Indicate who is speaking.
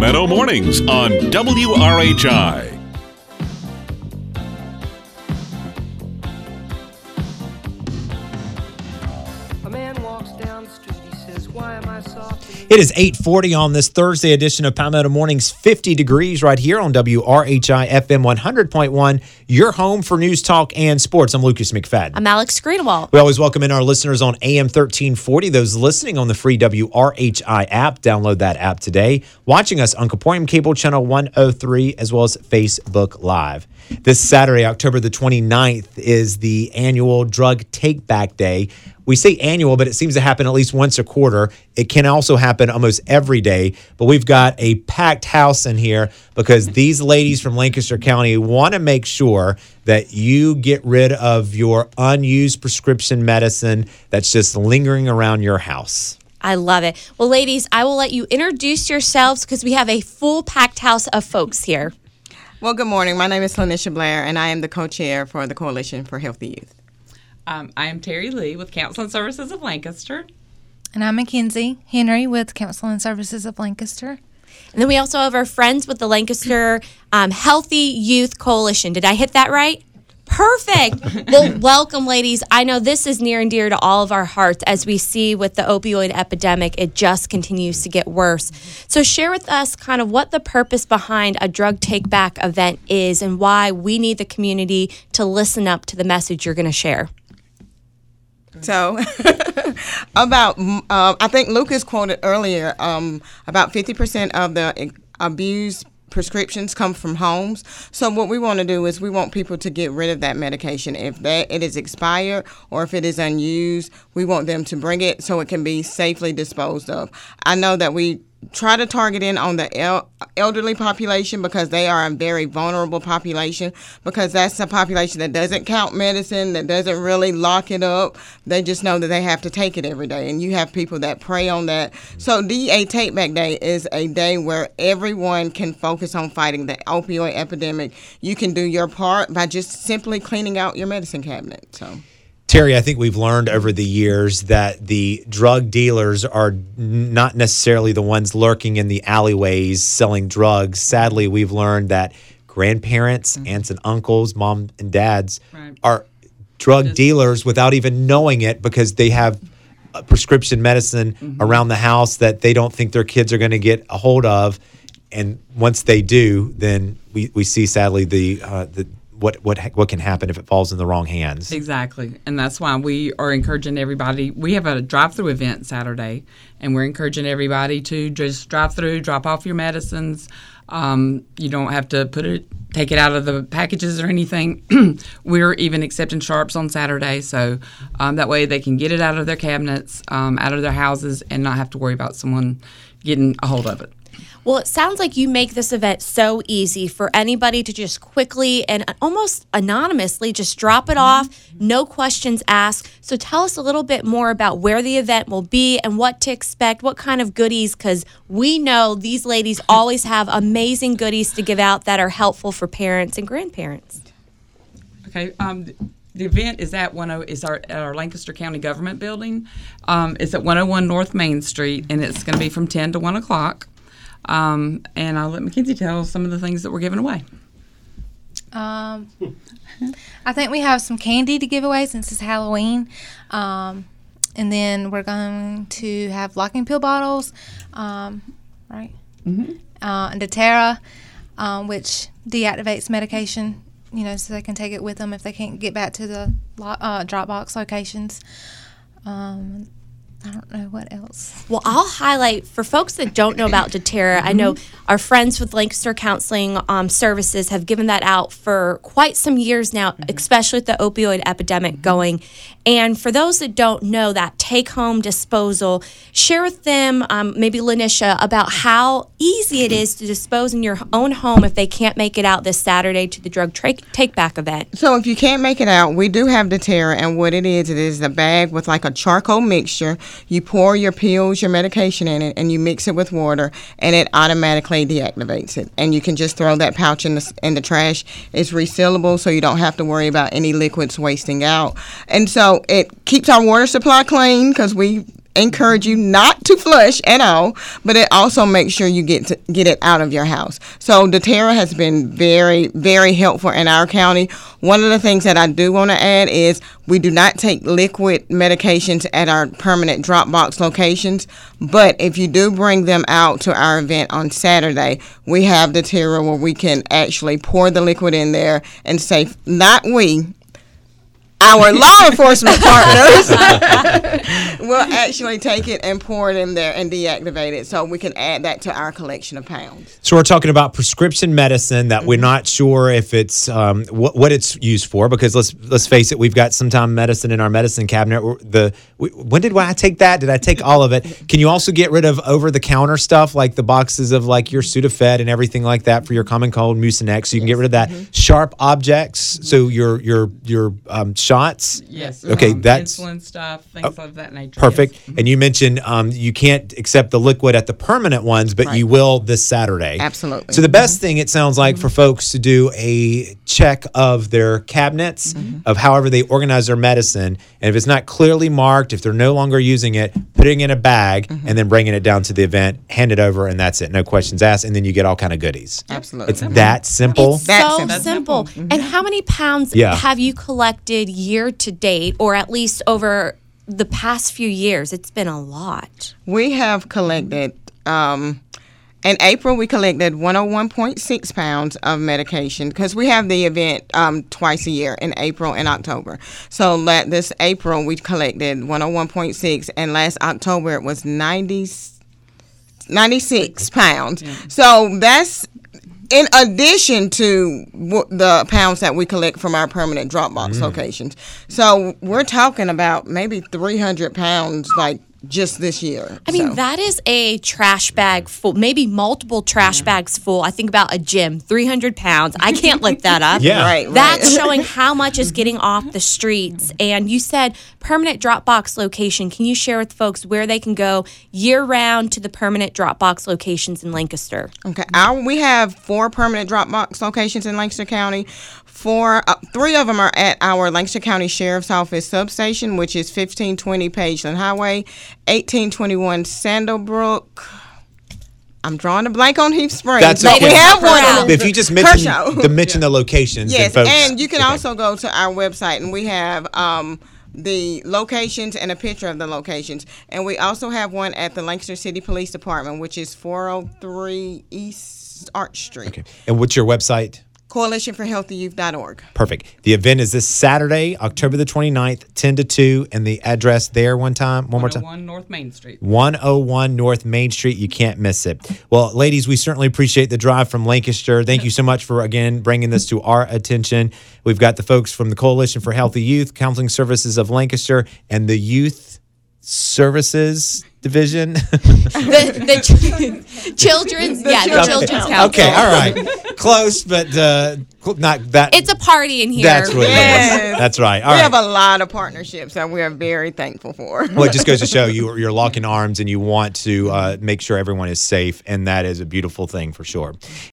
Speaker 1: Palmetto Mornings on WRHI.
Speaker 2: A man walks down the street, he says, "Why am I soft?"
Speaker 3: It is 8:40 on this Thursday edition of Palmetto Mornings, 50 degrees right here on WRHI FM 100.1, your home for news, talk, and sports. I'm Lucas McFadden.
Speaker 4: I'm Alex Greenwald.
Speaker 3: We always welcome in our listeners on AM 1340, those listening on the free WRHI app. Download that app today. Watching us on Caporium Cable Channel 103, as well as Facebook Live. This Saturday, October the 29th, is the annual Drug Take Back Day. We say annual, but it seems to happen at least once a quarter. It can also happen almost every day. But we've got a packed house in here because these ladies from Lancaster County want to make sure that you get rid of your unused prescription medicine that's just lingering around your house.
Speaker 4: I love it. Well, ladies, I will let you introduce yourselves because we have a full packed house of folks here.
Speaker 5: Well, good morning. My name is Lanisha Blair, and I am the co-chair for the Coalition for Healthy Youth.
Speaker 6: I am Terry Lee with Counseling Services of Lancaster.
Speaker 7: And I'm Mackenzie Henry with Counseling Services of Lancaster.
Speaker 4: And then we also have our friends with the Lancaster Healthy Youth Coalition. Did I hit that right? Perfect. Well, welcome, ladies. I know this is near and dear to all of our hearts as we see with the opioid epidemic. It just continues to get worse. So share with us kind of what the purpose behind a Drug Take Back event is and why we need the community to listen up to the message you're going to share.
Speaker 5: So, I think Lucas quoted earlier, about 50% of the abused prescriptions come from homes. So what we want to do is we want people to get rid of that medication. If it is expired or if it is unused, we want them to bring it so it can be safely disposed of. I know that we try to target in on the elderly population because they are a very vulnerable population, because that's a population that doesn't count medicine, that doesn't really lock it up. They just know that they have to take it every day, and you have people that prey on that. So DA Take Back Day is a day where everyone can focus on fighting the opioid epidemic. You can do your part by just simply cleaning out your medicine cabinet. So.
Speaker 3: Terry, I think we've learned over the years that the drug dealers are not necessarily the ones lurking in the alleyways selling drugs. Sadly, we've learned that grandparents, aunts and uncles, mom and dads are drug dealers without even knowing it because they have prescription medicine around the house that they don't think their kids are going to get a hold of. And once they do, then we see sadly what can happen if it falls in the wrong hands.
Speaker 6: Exactly. And that's why we are encouraging everybody. We have a drive-through event Saturday, and we're encouraging everybody to just drive through, drop off your medicines. You don't have to take it out of the packages or anything. We're even accepting sharps on Saturday, so that way they can get it out of their cabinets, out of their houses, and not have to worry about someone getting a hold of it.
Speaker 4: Well, it sounds like you make this event so easy for anybody to just quickly and almost anonymously just drop it off, no questions asked. So tell us a little bit more about where the event will be and what to expect, what kind of goodies, because we know these ladies always have amazing goodies to give out that are helpful for parents and grandparents.
Speaker 6: Okay. The event is at our Lancaster County Government Building. It's at 101 North Main Street, and it's going to be from 10 to 1 o'clock. And I'll let Mackenzie tell some of the things that we're giving away.
Speaker 7: I think we have some candy to give away since it's Halloween. And then we're going to have locking pill bottles, right? Mm-hmm. And Deterra, which deactivates medication, so they can take it with them if they can't get back to the drop box locations. I don't know what else.
Speaker 4: Well, I'll highlight for folks that don't know about Deterra. I know our friends with Lancaster Counseling Services have given that out for quite some years now, especially with the opioid epidemic going. And for those that don't know that take-home disposal, share with them, maybe Lanisha, about how easy it is to dispose in your own home if they can't make it out this Saturday to the Drug Take Back event.
Speaker 5: So if you can't make it out, we do have Deterra, and what it is a bag with like a charcoal mixture. You pour your pills, your medication in it, and you mix it with water, and it automatically deactivates it. And you can just throw that pouch in the trash. It's resealable, so you don't have to worry about any liquids wasting out. And so it keeps our water supply clean because we encourage you not to flush at all, but it also makes sure you get it out of your house. So doTERRA has been very, very helpful in our county. One of the things that I do want to add is we do not take liquid medications at our permanent drop box locations, but if you do bring them out to our event on Saturday, we have doTERRA where we can actually pour the liquid in there and say, not we, our law enforcement partners will actually take it and pour it in there and deactivate it, so we can add that to our collection of pounds.
Speaker 3: So we're talking about prescription medicine that we're not sure if it's what it's used for, because let's face it, we've got sometime medicine in our medicine cabinet. When did I take that? Did I take all of it? Can you also get rid of over-the-counter stuff like the boxes of like your Sudafed and everything like that for your common cold, Mucinex? So you can get rid of that. Sharp objects, so your shots.
Speaker 6: Yes.
Speaker 3: Okay, that's
Speaker 6: insulin stuff, things of that nature.
Speaker 3: perfect.
Speaker 6: Yes.
Speaker 3: And you mentioned you can't accept the liquid at the permanent ones, but you will this Saturday.
Speaker 5: Absolutely.
Speaker 3: So the best thing, it sounds like, for folks to do a check of their cabinets, of however they organize their medicine, and if it's not clearly marked, if they're no longer using it, putting it in a bag and then bringing it down to the event, hand it over, and that's it. No questions asked, and then you get all kind of goodies.
Speaker 5: Absolutely.
Speaker 3: It's that simple.
Speaker 4: It's
Speaker 5: That's
Speaker 4: so
Speaker 5: simple.
Speaker 4: simple. And how many pounds
Speaker 3: Yeah.
Speaker 4: have you collected year to date, or at least over the past few years? It's been a lot.
Speaker 5: We have collected, in April, we collected 101.6 pounds of medication because we have the event twice a year in April and October. So this April, we collected 101.6, and last October, it was 96 pounds. Yeah. So that's in addition to the pounds that we collect from our permanent drop box locations. So we're talking about maybe 300 pounds, like, just this year.
Speaker 4: I mean, that is a trash bag full, maybe multiple trash bags full. I think about a gym, 300 pounds. I can't lift that up.
Speaker 3: Yeah.
Speaker 5: Right.
Speaker 4: That's showing how much is getting off the streets. And you said permanent Dropbox location. Can you share with folks where they can go year-round to the permanent Dropbox locations in Lancaster?
Speaker 5: Okay. We have 4 permanent Dropbox locations in Lancaster County. 3 of them are at our Lancaster County Sheriff's Office substation, which is 1520 Pageland Highway, 1821 Sandalbrook. I'm drawing a blank on Heath Springs.
Speaker 3: That's
Speaker 5: but
Speaker 3: okay.
Speaker 5: we have one in
Speaker 3: If you just mention the locations,
Speaker 5: yes,
Speaker 3: then folks,
Speaker 5: and you can also go to our website, and we have the locations and a picture of the locations. And we also have one at the Lancaster City Police Department, which is 403 East Arch Street.
Speaker 3: Okay. And what's your website?
Speaker 5: CoalitionForHealthyYouth.org.
Speaker 3: Perfect. The event is this Saturday, October the 29th, 10 to 2, and the address there one more time.
Speaker 6: 101 North Main Street.
Speaker 3: 101 North Main Street. You can't miss it. Well, ladies, we certainly appreciate the drive from Lancaster. Thank you so much for, again, bringing this to our attention. We've got the folks from the Coalition for Healthy Youth, Counseling Services of Lancaster, and the Youth Services Division.
Speaker 4: the children's, children's council.
Speaker 3: Okay, all right. Close, but not that.
Speaker 4: It's a party in here.
Speaker 3: That's what it
Speaker 5: Yes.
Speaker 3: is. That's right. All
Speaker 5: We
Speaker 3: right.
Speaker 5: have a lot of partnerships that we are very thankful for.
Speaker 3: Well, it just goes to show you're locking arms and you want to make sure everyone is safe, and that is a beautiful thing for sure.